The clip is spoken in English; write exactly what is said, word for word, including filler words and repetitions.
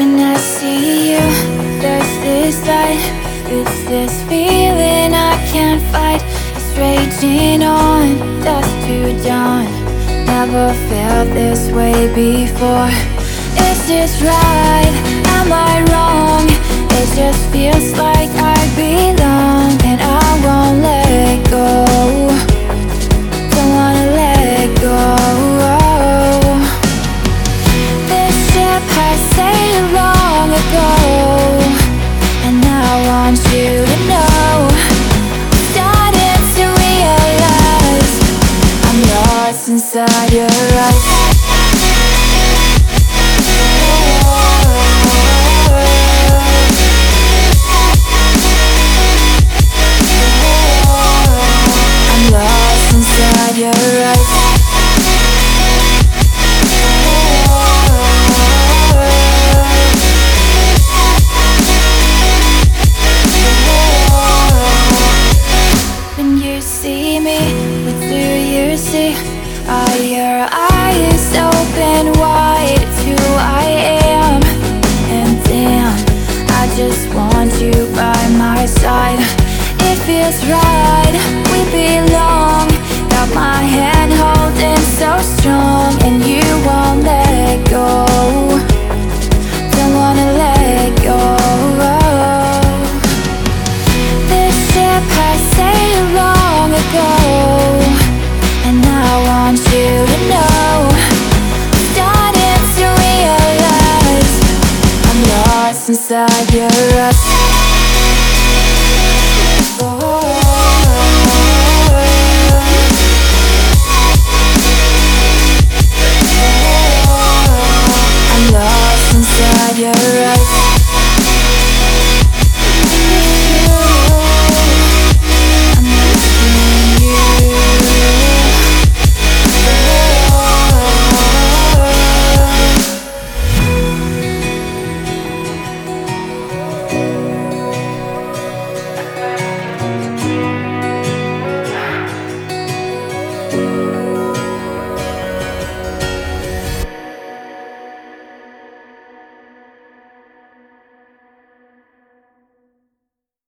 When I see you, there's this light. It's this feeling I can't fight. It's raging on, dusk to dawn. Never felt this way before. Is this right? Am I wrong? It just feels like I belong, and I won't let go. Don't wanna let go. This ship has sailed long ago, and I want you to know. I'm starting to realize I'm lost inside your eyes. Inside your eyes. When you see me, what do you see? Are your eyes open wide to who I am? And damn, I just want you by my side. It feels right, we belong. Got my hand holding so strong, and you won't let go. Don't wanna let go. This ship has sailed long ago, and I want you to know. I'm starting to realize I'm lost inside your eyes.